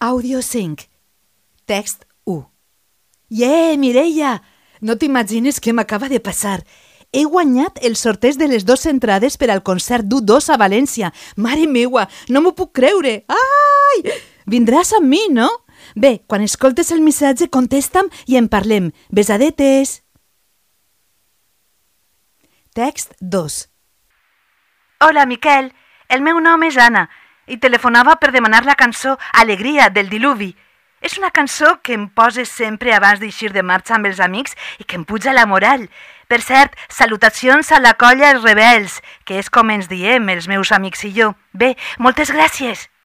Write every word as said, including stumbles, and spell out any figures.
Audio cinc. Text u. Yeah, Mireia! No t'imagines què m'acaba de passar. He guanyat el sorteig de les dues entrades per al concert d'U dos a València. Mare meua, no m'ho puc creure. Ai! Vindràs amb mi, no? Bé, quan escoltes el missatge, contesta'm i en parlem. Besadetes! Text dos. Hola, Miquel. El meu nom és Anna i telefonava per demanar la cançó Alegria, del Diluvi. És una cançó que em poses sempre abans d'eixir de marxa amb els amics i que em puja la moral. Per cert, salutacions a la colla Els Rebels, que és com ens diem els meus amics i jo. Bé, moltes gràcies.